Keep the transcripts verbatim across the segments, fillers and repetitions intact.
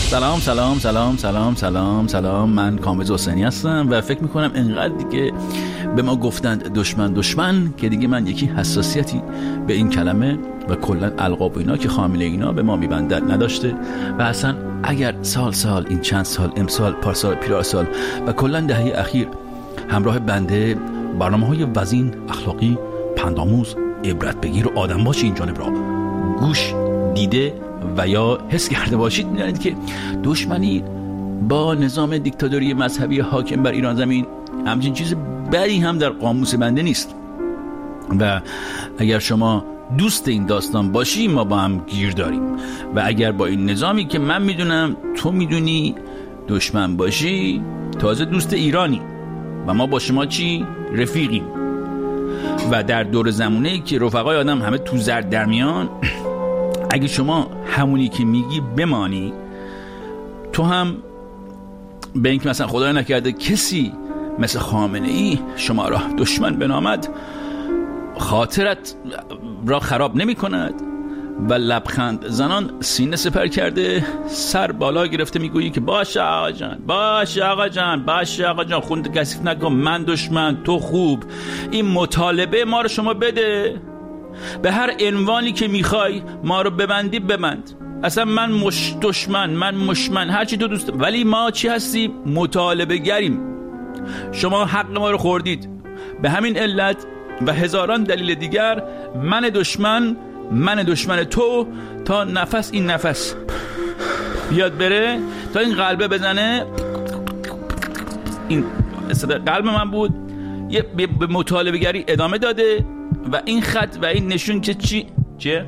سلام سلام سلام سلام سلام سلام من کامبیز حسینی هستم و فکر میکنم اینقدر دیگه به ما گفتند دشمن دشمن که دیگه من یکی حساسیتی به این کلمه و کلا القاب و اینا که خامل اینا به ما میبندد نداشته و اصلا اگر سال سال این چند سال امسال پارسال پیراسال و کلا دهه اخیر همراه بنده برنامه‌های وزین اخلاقی پندآموز عبرت بگیر و آدم باشی این جانب را گوش دیده و یا حس کرده باشید، می‌دانید که دشمنی با نظام دیکتاتوری مذهبی حاکم بر ایران زمین همچین چیز بدی هم در قاموس بنده نیست و اگر شما دوست این داستان باشی ما با هم گیر داریم و اگر با این نظامی که من میدونم تو میدونی دشمن باشی تازه دوست ایرانی و ما با شما چی؟ رفیقیم و در دور زمانه‌ای که رفقای آدم همه تو زرد در میان اگه شما همونی که میگی بمانی تو هم به اینکه مثلا خدای نکرده کسی مثل خامنه ای شما را دشمن بنامد خاطرت را خراب نمی کند و لبخند زنان سینه سپر کرده سر بالا گرفته میگویی که باشه آقا جان باشه آقا جان باشه آقا جان خوند کثیف نکن من دشمن تو خوب این مطالبه ما رو شما بده به هر عنوانی که میخوای ما رو ببندی ببند اصلا من مش دشمن من مشمن هرچی تو دوست ولی ما چی هستیم مطالبه گریم شما حق ما رو خوردید به همین علت و هزاران دلیل دیگر من دشمن من دشمن تو تا نفس این نفس بیاد بره تا این قلبه بزنه این قلب من بود یه به مطالبه گری ادامه داده و این خط و این نشون که چی چیه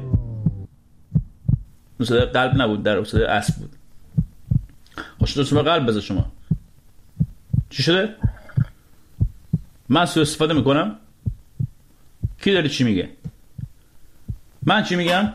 مثلا قلب نبود در اصل اسب بود خوش دوستم قلب بذار شما چی شده من سوء استفاده میکنم کی داره چی میگه من چی میگم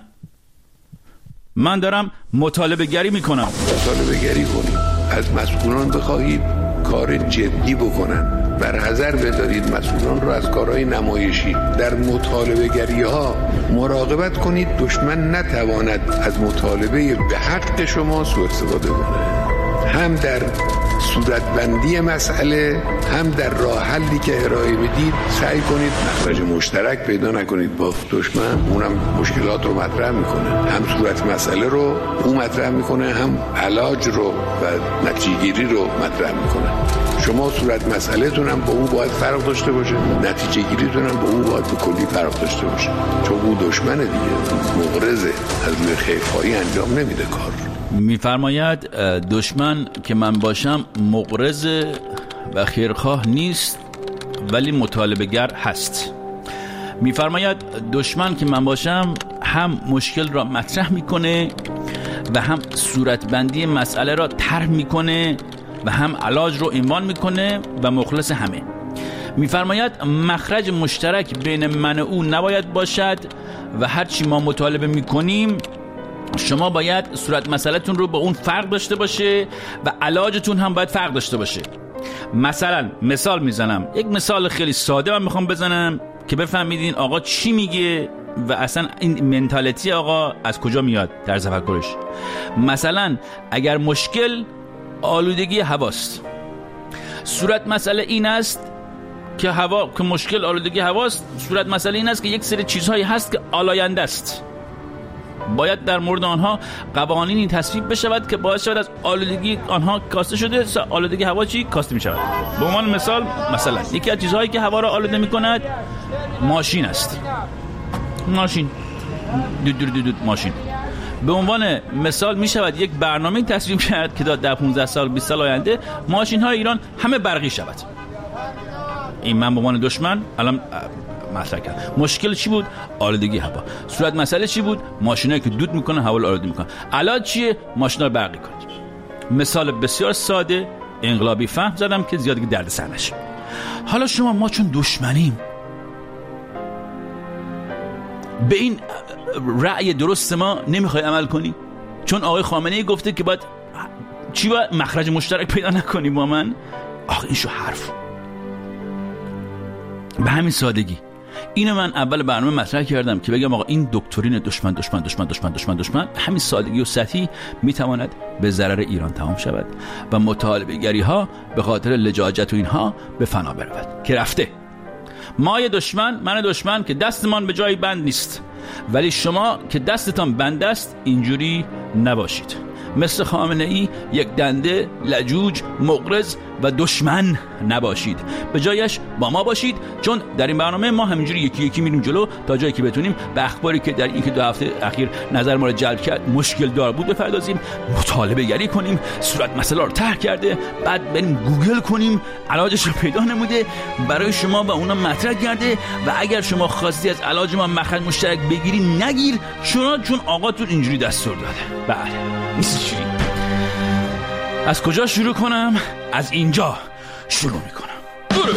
من دارم مطالبه گری میکنم مطالبه گری کنید از مسئولان بخواهید کار جدی بکنن برحذر بدارید مسئولان رو از کارهای نمایشی در مطالبه گری ها مراقبت کنید دشمن نتواند از مطالبه به حق شما سوء استفاده کنه هم در صورتبندی مسئله هم در راه حلی که ارائه بدید سعی کنید مخرج مشترک پیدا نکنید با دشمن اونم مشکلات رو مطرح میکنه هم صورت مسئله رو اون مطرح میکنه هم علاج رو و نتیجه گیری رو مطرح میکنه شما صورت مسئله تون هم با اون باید فرق داشته باشه نتیجه گیری تون هم با اون باید به کلی فرق داشته باشه چون اون دشمنه دیگه مغرضه از روی خیرخواهی انجام نمیده کار میفرماید دشمن که من باشم مغرض و خیرخواه نیست ولی مطالبه گر هست میفرماید دشمن که من باشم هم مشکل را مطرح میکنه و هم صورتبندی مسئله را طرح میکنه و هم علاج رو عنوان میکنه و مخلص همه میفرماید مخرج مشترک بین من و او نباید باشد و هرچی ما مطالبه میکنیم شما باید صورت مسئله‌تون رو با اون فرق داشته باشه و علاجتون هم باید فرق داشته باشه مثلا مثال میزنم یک مثال خیلی ساده من میخوام بزنم که بفهمیدین آقا چی میگه و اصلا این منتالیتی آقا از کجا میاد در تفکرش مثلا اگر مشکل آلودگی هواست صورت مسئله این است که هوا که مشکل آلودگی هواست صورت مسئله این است که یک سری چیزهایی هست که آلاینده است باید در مورد آنها قوانینی تصویب بشود که باعث شود از آلودگی آنها کاسته شده آلودگی هوا چی کاسته می شود به عنوان مثال مثلا یکی از چیزهایی که هوا را آلوده می کند ماشین است ماشین دود دود دود ماشین به عنوان مثال می شود یک برنامه تصویب کرد که در پانزده سال بیست سال آینده ماشین های ایران همه برقی شود این من به عنوان دشمن الان مطرح کرد مشکل چی بود آلودگی هوا صورت مسئله چی بود ماشینایی که دود میکنن هوا رو آلوده میکنن علاج چیه ماشینا رو برقی کنید مثال بسیار ساده انقلابی فهم زدم که زیاد دیگه دردسر نشه حالا شما ما چون دشمنیم به این رأی درست ما نمیخوای عمل کنی چون آقای خامنه ای گفته که باید چی باید مخرج مشترک پیدا نکنی با من آخه این شو حرف به همین سادگی اینو من اول برنامه مطرح کردم که بگم آقا این دکترین دشمن دشمن دشمن دشمن دشمن دشمن همین سادگی و سطحی میتواند به ضرر ایران تمام شود و مطالبه گری ها به خاطر لجاجت و اینها به فنا برود که رفته. ما یه دشمن، من دشمن که دستمان به جای بند نیست، ولی شما که دستتان بند است اینجوری نباشید. مثل خامنه ای یک دنده، لجوج، مغرض و دشمن نباشید، به جایش با ما باشید، چون در این برنامه ما همینجوری یکی یکی میریم جلو تا جایی که بتونیم به اخباری که در این که دو هفته اخیر نظر ما رو جلب کرد مشکل دار بود بپردازیم، مطالبه گری کنیم، صورت مسئله رو طرح کرده، بعد بریم گوگل کنیم علاجش رو پیدا نموده برای شما و اونا مطرح کرده و اگر شما خواستی از علاج ما مخرج مشترک بگیری نگیر، چون چون آقاتون اینجوری دستور داده. بله نیست. از کجا شروع کنم؟ از اینجا شروع میکنم. برو.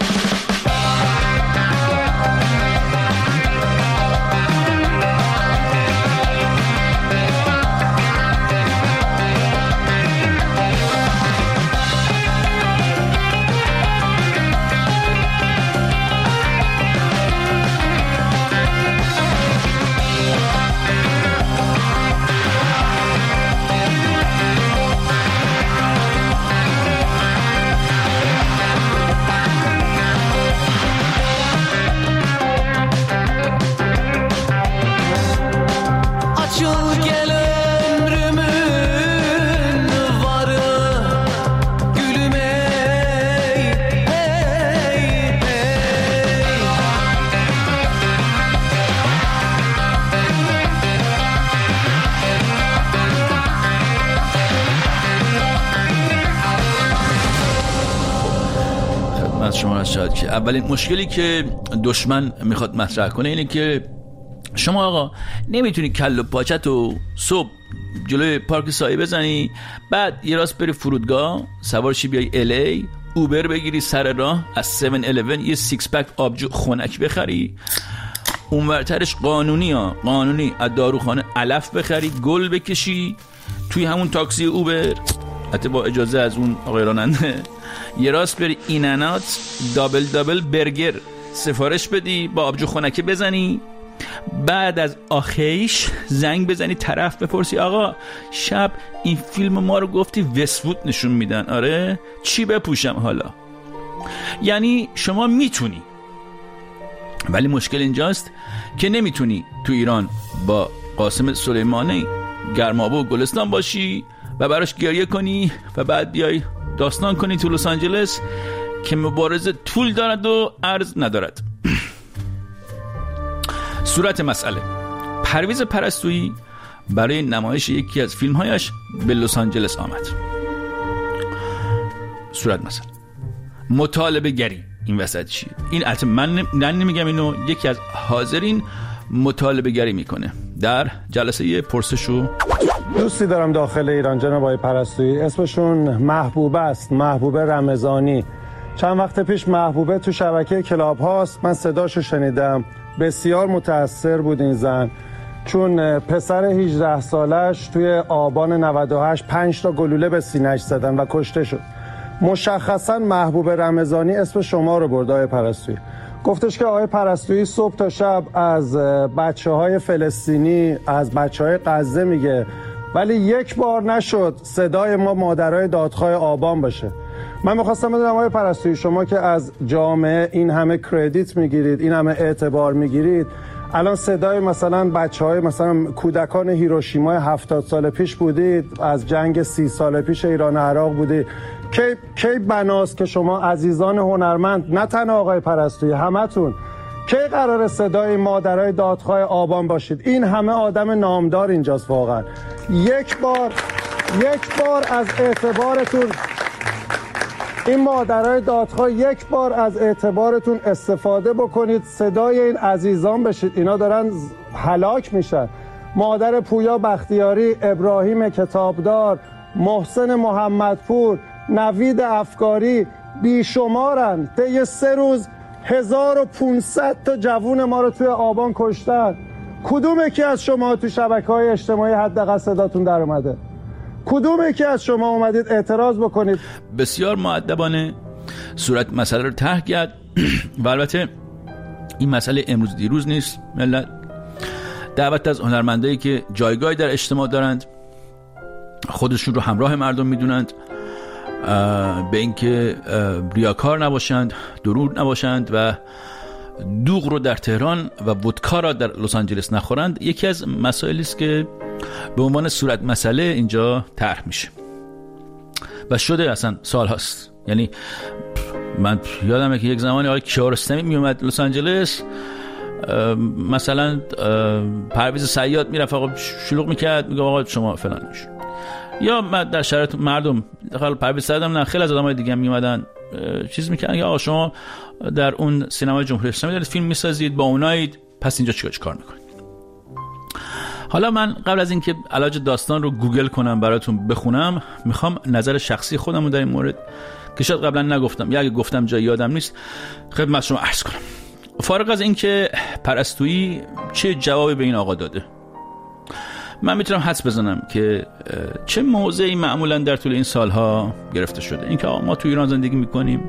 شما شاید که اولین مشکلی که دشمن میخواد مطرح کنه اینه که شما آقا نمیتونی کل و پاچت و صبح جلوی پارک سایه بزنی، بعد یه راست بری فرودگاه سوار شی بیای الی، اوبر بگیری سر راه از هفت الیون یه سیکس پک آبجو خنک بخری، اونورترش قانونی ها قانونی از داروخانه علف بخری، گل بکشی توی همون تاکسی اوبر، حتی با اجازه از اون آقای راننده، یه راست بری اینانات دابل دابل برگر سفارش بدی با آبجو خنکه بزنی، بعد از آخیش زنگ بزنی طرف بپرسی آقا شب این فیلم ما رو گفتی وست‌وود نشون میدن، آره چی بپوشم حالا؟ یعنی شما میتونی، ولی مشکل اینجاست که نمیتونی تو ایران با قاسم سلیمانی گرمابه و گلستان باشی و براش گریه کنی و بعد بیای داستان کنی تو لس آنجلس که مبارزه طول دارد و عرض ندارد. صورت مسئله، پرویز پرستویی برای نمایش یکی از فیلمهایش به لس آنجلس آمد. صورت مسئله، مطالبه گری این وسط چیه؟ این البته من نمیگم، اینو یکی از حاضرین مطالبه گری میکنه در جلسه پرسش و دوستی دارم داخل ایران جناب آقای پرستویی، اسمشون محبوبه است، محبوبه رمضانی. چند وقت پیش محبوبه تو شبکه کلاب هاست، من صداشو شنیدم، بسیار متاثر بود این زن، چون پسر هجده سالش توی آبان نود و هشت پنج تا گلوله به سینه‌اش زدن و کشته شد. مشخصا محبوبه رمضانی اسم شما رو برد آقای پرستویی، گفتش که آقای پرستویی صبح تا شب از بچه های فلسطینی، از بچه های غزه میگه، ولی یک بار نشد صدای ما مادرای دادخواه آبان باشه. من میخواستم بدونم آقای پرستویی، شما که از جامعه این همه کردیت میگیرید، این همه اعتبار میگیرید، الان صدای مثلا بچه های مثلا کودکان هیروشیما هفتاد سال پیش بودید، از جنگ سی سال پیش ایران عراق بودید، کی کی بناست که شما عزیزان هنرمند، نه تنها آقای پرستویی همتون، کی قرار صدای مادرای دادخواه آبان باشید؟ این همه آدم نامدار اینجاست، واقعا یک بار یک بار از اعتبارتون، این مادرای دادخواه یک بار از اعتبارتون استفاده بکنید، صدای این عزیزان بشید، اینا دارن هلاک میشن. مادر پویا بختیاری، ابراهیم کتابدار، محسن محمدپور، نوید افکاری، بیشمارن. طی سه روز هزار و پانصد تا جوون ما رو توی آبان کشتن. کدوم یکی از شما تو شبکه‌های اجتماعی حداقل صداتون در اومده؟ کدوم یکی از شما اومدید اعتراض بکنید؟ بسیار مؤدبانه صورت مسئله رو طرح کرد و البته این مسئله امروز دیروز نیست. ملت دعوت از هنرمندایی که جایگاهی در اجتماع دارند، خودشون رو همراه مردم میدونند، به اینکه ریاکار نباشند، دروغ نباشند و دوغ رو در تهران و ودکا را در لس آنجلس نخورند، یکی از مسائلی است که به عنوان صورت مسئله اینجا طرح میشه و شده اصلا سال هاست. یعنی من یادمه که یک زمانی آقای کیارستمی میومد لس آنجلس، مثلا پرویز صیاد میرفت آقا شلوغ میکرد، میگه آقا شما فلان میشه، یا در شرایط مردم داخل پرویز صیاد هم نه خیلی از آدمای دیگه میومدن چیز میکنن که آقا شما در اون سینمای جمهوری اسلامی دارید فیلم میسازید، با اونایید، پس اینجا چیکار کار میکنید؟ حالا من قبل از اینکه علاج داستان رو گوگل کنم براتون بخونم، میخوام نظر شخصی خودم رو در این مورد که شاید قبلا نگفتم یا اگه گفتم جای یادم نیست خدمت شما عرض کنم. فارغ از اینکه پرستویی چه جوابی به این آقا داده، من میتونم حدس بزنم که چه موضعی معمولا در طول این سالها گرفته شده. اینکه آقا ما تو ایران زندگی میکنیم،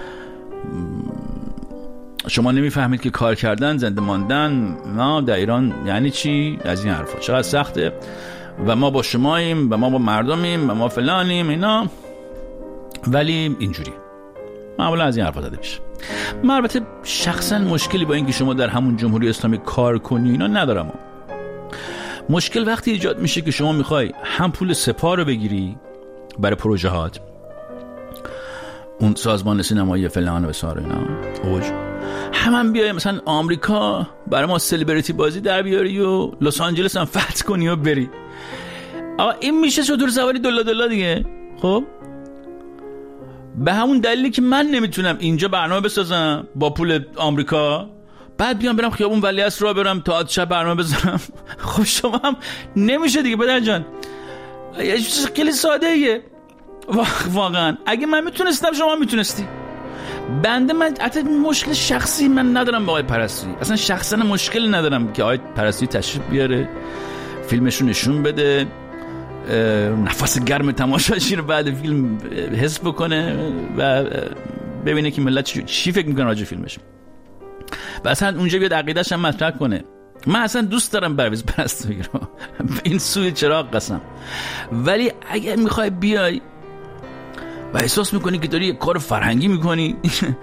شما نمیفهمید که کار کردن، زنده ماندن نه در ایران یعنی چی، از این حرفا چقدر سخته و ما با شماییم و ما با مردمیم و ما فلانیم اینا، ولی اینجوری معمولا از این حرفا زده میشه. من البته شخصا مشکلی با اینکه شما در همون جمهوری اسلامی کار کنی اینا ندارم. مشکل وقتی ایجاد میشه که شما میخوای هم پول سپاه رو بگیری برای پروژه هات، اون سازمان سینمایی فلان و بسار اینا اوج، هم هم بیای مثلا آمریکا برای ما سلبریتی بازی در بیاری و لس آنجلس هم فتح کنی و بری. آقا این میشه چطور سواری دلا دلا دیگه. خب به همون دلیلی که من نمیتونم اینجا برنامه بسازم با پول آمریکا، بعد بیام برم خیابون ولیعصر را برم تا شب برنامه بذارم، خب شما هم نمیشه دیگه بدر جان. یه چیز خیلی ساده ایه واقعا. اگه من میتونستم شما میتونستی. بنده من حتی مشکل شخصی من ندارم با آقای پرستویی، اصلا شخصا مشکل ندارم که آقای پرستویی تشریف بیاره فیلمشو نشون بده، نفس گرم تماشاچی رو بعد فیلم حس بکنه و ببینه که ملت چی فکر میکنه راجع فیلمش و اصلا اونجا بیاد عقیده‌اش هم مطرح کنه. من اصلا دوست دارم پرویز پرستویی رو به این سوی چراغ قسم، ولی اگر میخوای بیای و احساس میکنی که داری یک کار فرهنگی میکنی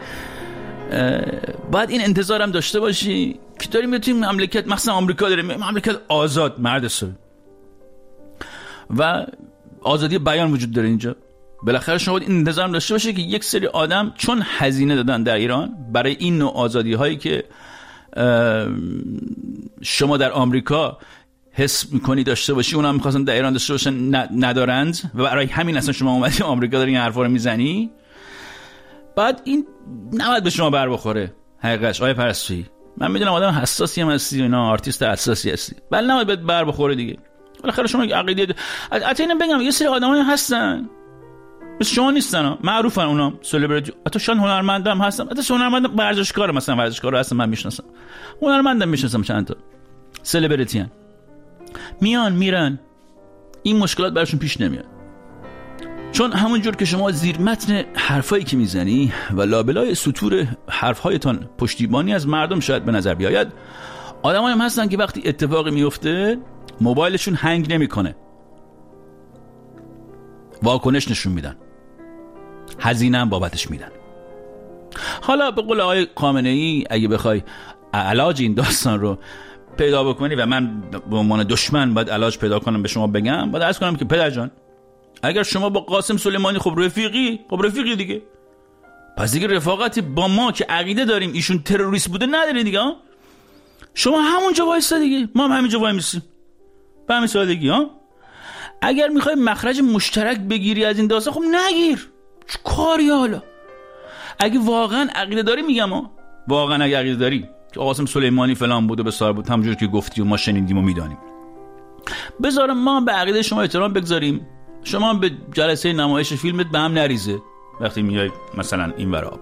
باید این انتظارم داشته باشی که داری میتونی مملکت، مثلا آمریکا داره مملکت آزاد مرد سوی و آزادی بیان وجود داره اینجا، بالاخره شما باید این انتظارم داشته باشه که یک سری آدم چون هزینه دادن در ایران برای این نوع آزادی هایی که شما در آمریکا حس میکنی داشته باشی، اونا هم میخواستن در ایران داشته باشن ندارند و برای همین اصلا شما اومدی آمریکا داری این حرفا رو میزنی، بعد این نباید به شما بر بخوره. حقیقتش آقای پرستویی من میدونم آدم حساسی هم هستی و اینا، آرتیست حساسی هستی، ولی نباید بهت بر بخوره دیگه. بالاخره شما عقیده حتی اینم بگم یه سری آدمایی هستن مثل شما نیستن، معروفن، اونا سلبریتی، حتی شان هنرمندم هستن، حتی هنرمند ورزشکار، مثلا ورزشکارا هستن من میشناسم، هنرمندم میشناسم چند تا سلبریتی ان، میان میرن، این مشکلات براشون پیش نمیاد، چون همونجور که شما زیر متن حرفایی که میزنی و لابلای سطور حرفهایتان پشتیبانی از مردم شاید به نظر بیاید، آدمایی هم هستن که وقتی اتفاقی میفته موبایلشون هنگ نمیکنه، واکنش نشون میدن، هزینه هم بابتش میدن. حالا به قول آقای خامنه‌ای اگه بخوای علاج این داستان رو پیدا بکنی و من به عنوان دشمن باید علاج پیدا کنم به شما بگم، باید عرض کنم که پدر جان اگر شما با قاسم سلیمانی خب رفیقی، خب رفیقی دیگه، پس دیگه رفاقتی با ما که عقیده داریم ایشون تروریست بوده نداری دیگه ها؟ شما همونجا وایسا دیگه، ما هم همینجا وای میسیم به همین سادگی ها. اگر میخوای مخرج مشترک بگیری از این داستان خب نگیر، چه کاری حالا؟ اگه واقعا عقیده داری میگم ها، واقعا اگه عقیده داری که قاسم سلیمانی فلان بود و بسار بود همونجوری که گفتی و ما شنیدیم و میدانیم، بذارم ما به عقیده شما احترام بگذاریم، شما به جلسه نمایش فیلمت به هم نریزه وقتی میای مثلا این وراب،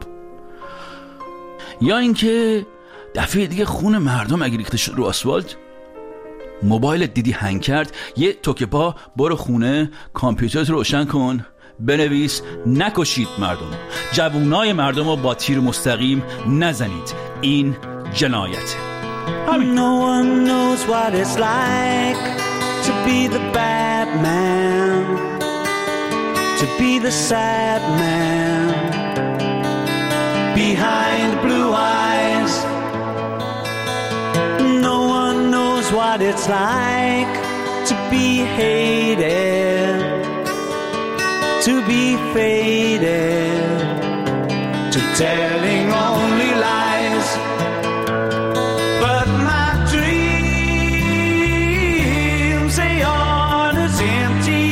یا اینکه دفعه دیگه خون مردم اگه ریخته شد رو آسفالت، موبایلت دیدی هنگ کرد، یه توکه پا برو خونه، کامپیوترت رو روشن کن، بنویس نکشید مردم، جوونای مردم رو با تیر مستقیم نزنید، این جنایته. No one knows what it's like to be the bad man, to be the sad man behind blue eyes. No one knows what it's like to be hated, to be faded, to telling only lies. But my dreams, they aren't as empty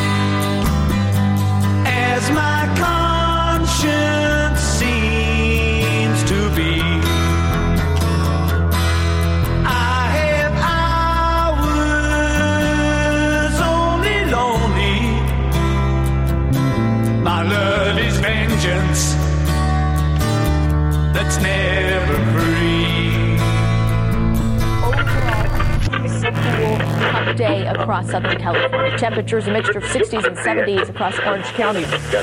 as my conscience seems to be. I have hours only lonely. My love is vengeance that's never free. Hot day across Southern California. Temperatures a mixture of sixties and seventies across Orange County.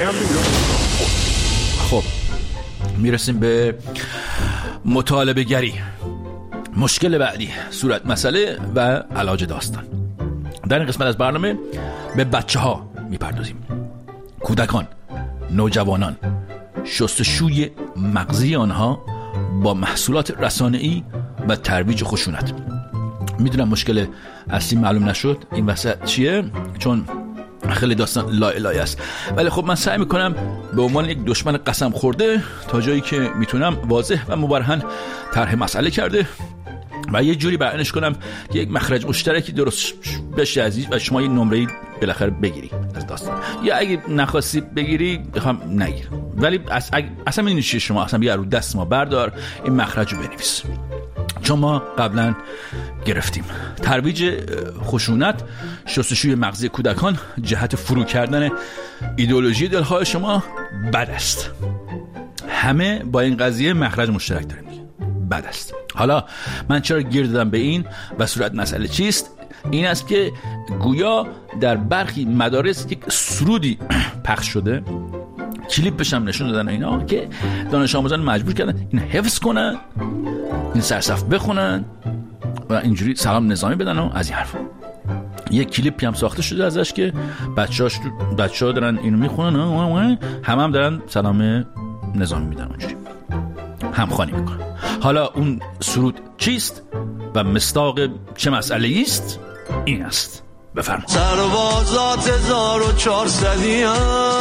خب میرسیم به مطالبه گری. مشکل بعدی، صورت مسئله و علاج داستان. در این قسمت از برنامه به بچه ها میپردازیم. کودکان، نوجوانان، شستشوی مغزی آنها با محصولات رسانه‌ای و ترویج خشونت. میدونم مشکل اصلی معلوم نشد این وسط چیه، چون خیلی داستان لایه لایه است، ولی خب من سعی میکنم به عنوان یک دشمن قسم خورده تا جایی که میتونم واضح و مبرهن طرح مسئله کرده و یه جوری بیانش کنم که یک مخرج مشترکی درست بشه عزیز و شما یه نمره‌ای بالاخره بگیری از داستان، یا اگه نخواستی بگیری بخوام نگیر، ولی اصلا میدونی چیه، شما اصلا بیا رو دست ما بردار این مخرج رو بنویس، چون ما قبلا گرفتیم. ترویج خشونت، شستشوی مغزی کودکان جهت فرو کردن ایدئولوژی دلهای شما بد است. همه با این قضیه مخرج مشترک داریم، بد است. حالا من چرا گیر دادم به این و صورت مسئله چیست؟ این است که گویا در برخی مدارس یک سرودی پخش شده، کلیپش هم نشون دادن اینا، که دانش آموزان مجبور کردن این حفظ کنن، این سرصف بخونن و اینجوری سلام نظامی بدن و از این حرفا. یک کلیپی هم ساخته شده ازش که بچه‌هاش بچه‌ها دارن اینو میخونن، هم هم دارن سلام نظامی میدن، اونجوری همخوانی میکنن. حالا اون سرود چیست و مصداق چه مسئله است؟ این است. بفرمایید. سربازات هزار و چهارصدیان،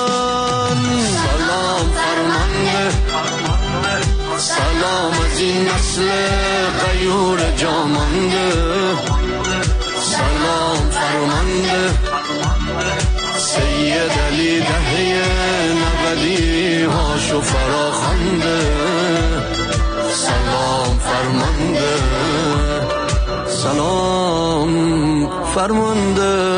سلام فرمانده، سلام از این نسل غیور جامانده، سلام فرمانده، سید علی دهه نودی هاشو فراخنده، سلام فرمانده، سلام فرمانده.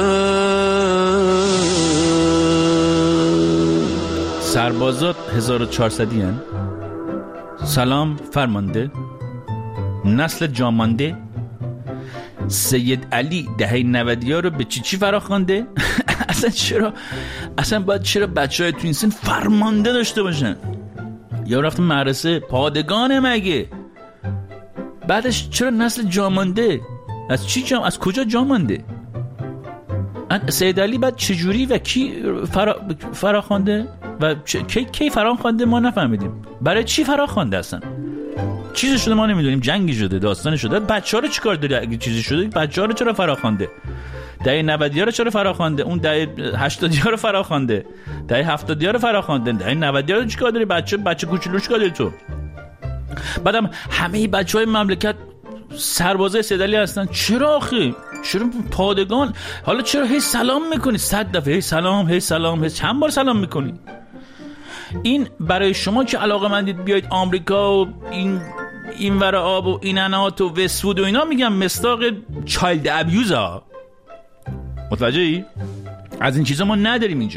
سربازات هزار و چهارصدی هن. سلام فرمانده، نسل جامانده، سید علی دهه نودی ها رو به چی چی فراخوانده؟ اصلا چرا اصلا باید چرا بچه های تو این سن فرمانده داشته باشن؟ یا رفتن مدرسه پادگانه مگه؟ بعدش چرا نسل جامانده؟ از چی جام از کجا جامانده؟ سید علی بعد چجوری و کی فرا فراخوانده و کی کی فراخوانده ما نفهمیدیم. برای چی فراخوانده اصلا؟ چیزی شده ما نمیدونیم، جنگی شده، داستانی شده. بچه‌ها رو چیکار داره اگه چیزی شده؟ بچه‌ها رو چرا فراخوانده؟ دهه نودی ها رو چرا فراخوانده؟ اون دهه هشتادی ها رو فراخوانده، دهه هفتادی ها رو فراخوانده، دهه نودی ها رو چیکار داری؟ بچه بچه کوچولو چیکار داری تو؟ بعدم همه بچهای مملکت سربازای سید علی هستن. چرا آخه؟ چرا پادگان؟ حالا چرا هی سلام میکنی؟ صد دفعه هی سلام هی سلام هی چند بار سلام میکنی؟ این برای شما که علاقه‌مندید بیاید آمریکا و این این ور آب و این انات و وست‌وود و اینا، میگم مصداق چایلد ابیوز ها. متوجهی؟ از این چیزا ما نداریم اینجا.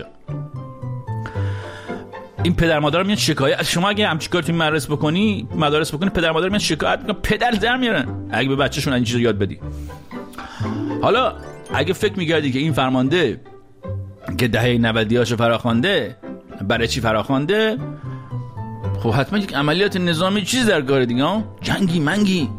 این پدر مادر میان شکایت، شما اگه همچین کاری تو مدرسه بکنی مدارس بکنی پدر مادر میان شکایت میکنن، پدر در میارن اگه به بچه‌شون این چیزا یاد بدی. حالا اگه فکر می‌کردی که این فرمانده که دهه نودی هاشو فراخوانده برای چی فراخوانده، خب حتما یک عملیات نظامی چیز در کار دیگه ها؟ جنگی منگی.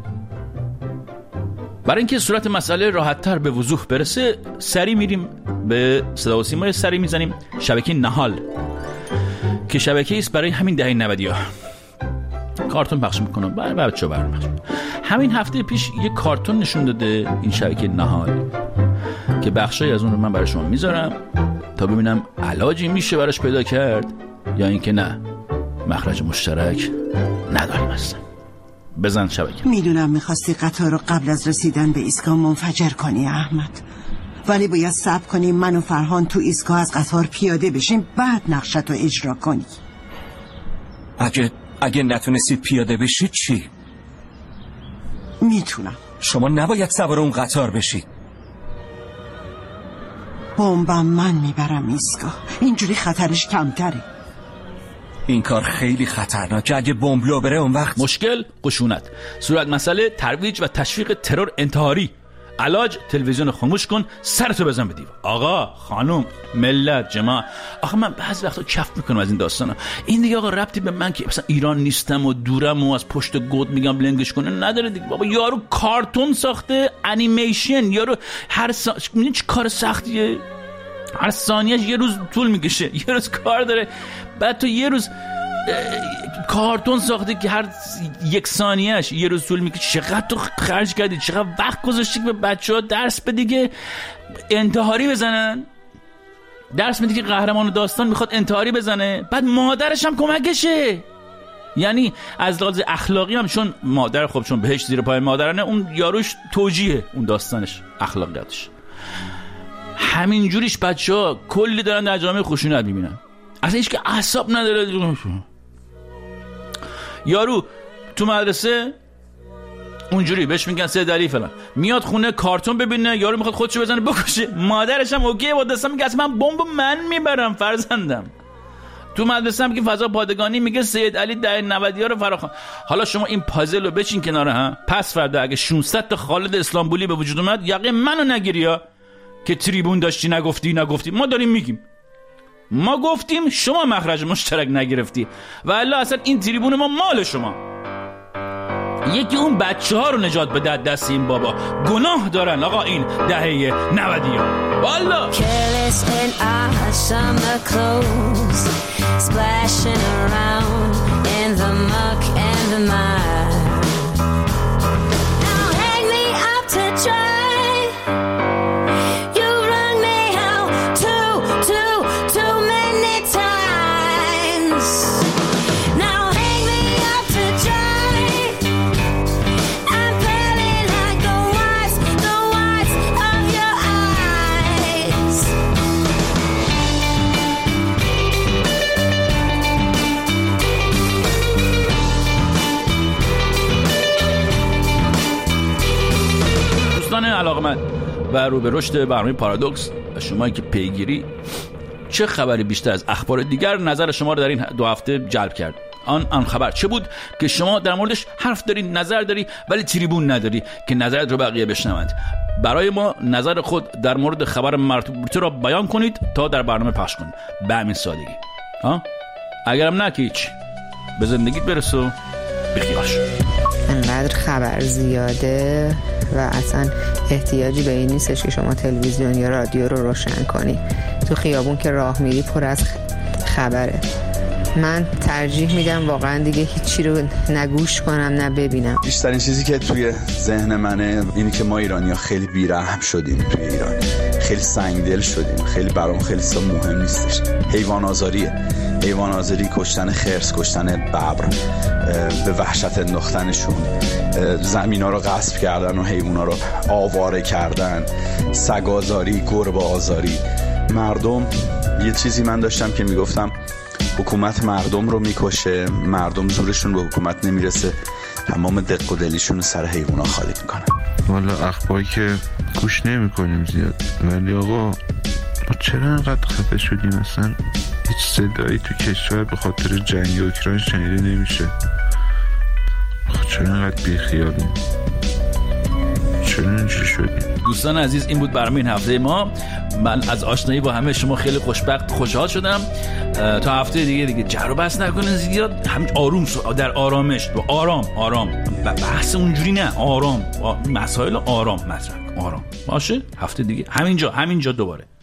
برای اینکه صورت مسئله راحت‌تر به وضوح برسه سری میریم به صدا و سیما، سری میزنیم شبکه نهال که شبکه است برای همین دهه نود ها کارتون پخش میکنم برای بچه‌ها برنامه پخش. همین هفته پیش یه کارتون نشون داده این شبکه نهال که بخشای از اون رو من برای شما میذارم تا ببینم علاجی میشه براش پیدا کرد یا اینکه نه مخرج مشترک نداریم اصلا. بزن شبکه. میدونم میخواستی قطار رو قبل از رسیدن به ایستگاه منفجر کنی احمد، ولی باید صبر کنیم من و فرهان تو ایستگاه از قطار پیاده بشیم بعد نقشت رو اجرا کنی. اگه اگه نتونستید پیاده بشید چی؟ میتونم. شما نباید سوار اون قطار بشید. بمبم من میبرم ایستگاه، اینجوری خطرش کمتره. این کار خیلی خطرناکه. اگه بمب لو بره اون وقت مشکل خشونت، صورت مسئله ترویج و تشویق ترور انتحاری. علاج تلویزیون خاموش کن، سرتو بزن به دیوار. آقا خانم ملت جماعت، آخه من بعضی وقتا کف میکنم از این داستانا. این دیگه آقا ربطی به من که مثلا ایران نیستم و دورم و از پشت گود میگم لنگش کنه نداره دیگه. بابا یارو کارتون ساخته، انیمیشن، یارو هر سا... چه کار سختیه، هر ثانیهش یه روز طول میکشه، یه روز کار داره. بعد تو یه روز کارتون ساخته که هر یک ثانیهش یه روز طول میکشه. چقدر تو خرج کردی، چقدر وقت گذاشتی به بچه‌ها درس بدی که انتحاری بزنن، درس میدی که قهرمان داستان میخواد انتحاری بزنه، بعد مادرش هم کمکشه. یعنی از لحاظ اخلاقی هم چون مادر خب چون بهش زیر پای مادرانه، اون یاروش توجیه اون داستانش اخلاقیاتش. همین جوریش بچه‌ها کلی دارن در جامعه خشونت میبینن، اصلا هیچ که اعصاب نداره. یارو تو مدرسه اونجوری بهش میگن سه دلی فلان، میاد خونه کارتون ببینه، یارو میخواد خودشو بزنه بکشه، مادرش هم اوکی با دستم میگه اصلا من بمب من میبرم فرزندم. تو مدرسه هم که فضا پادگانی میگه سید علی دهه نود ها رو فراخوان. حالا شما این پازل رو بچین کناره ها، پس فردا اگه ششصد تا خالد اسلامبولی به وجود اومد یقه منو نگیری ها که تریبون داشتی نگفتی نگفتی. ما داریم میگیم، ما گفتیم شما مخرج مشترک نگرفتی و الا اصلا این تریبون ما مال شما. یکی اون بچه ها رو نجات بده دست این بابا، گناه دارن آقا این دهه نودی ها والا. علاقمند و رو به رشد برنامه پارادوکس و شما که پیگیری، چه خبری بیشتر از اخبار دیگر نظر شما رو در این دو هفته جلب کرد؟ آن آن خبر چه بود که شما در موردش حرف داری، نظر داری، ولی تریبون نداری که نظرت رو بقیه بشنوند؟ برای ما نظر خود در مورد خبر مربوطه را بیان کنید تا در برنامه پخش کنید، به همین سادگی. ها اگرم نه که هیچ، به زندگیت برس و بخیالش. انقدر خبر زیاده و اصلا احتیاجی به این نیستش که شما تلویزیون یا رادیو رو روشن کنی. تو خیابون که راه میری پر از خبره. من ترجیح میدم واقعا دیگه هیچی رو نگوش کنم نه ببینم. بیشترین چیزی که توی ذهن منه اینی که ما ایرانی‌ها خیلی بی‌رحم شدیم توی ایران، خیلی سنگدل شدیم، خیلی برام خیلی سا مهم نیستش. حیوان آزاریه، حیوان آزاری، کشتن خرس، کشتن ببر، به وحشت انداختنشون، زمینا رو غصب کردن و حیونا رو آواره کردن، سگ آزاری، گربه آزاری. مردم، یه چیزی من داشتم که میگفتم حکومت مردم رو میکشه، مردم زورشون به حکومت نمیرسه، تمام دق و دلیشون سر حیونا خالی میکنن. والا اخباری که گوش نمی کنیم زیاد، ولی آقا ما چرا انقدر خفه شدیم؟ اصلا هیچ صدایی تو کشور به خاطر جنگ اوکراین شنیده نمیشه. چرا انقدر بیخیالیم؟ چرا اینجوری شدیم؟ دوستان عزیز، این بود برنامه این هفته ما. من از آشنایی با همه شما خیلی خوشبخت خوشحال شدم. تا هفته دیگه دیگه جر و بحث نکنین زیاد، هم آروم در آرامش، با آرام آرام بحث اونجوری نه، آرام مسائل آرام مطرح آرام باشه. هفته دیگه همینجا همینجا دوباره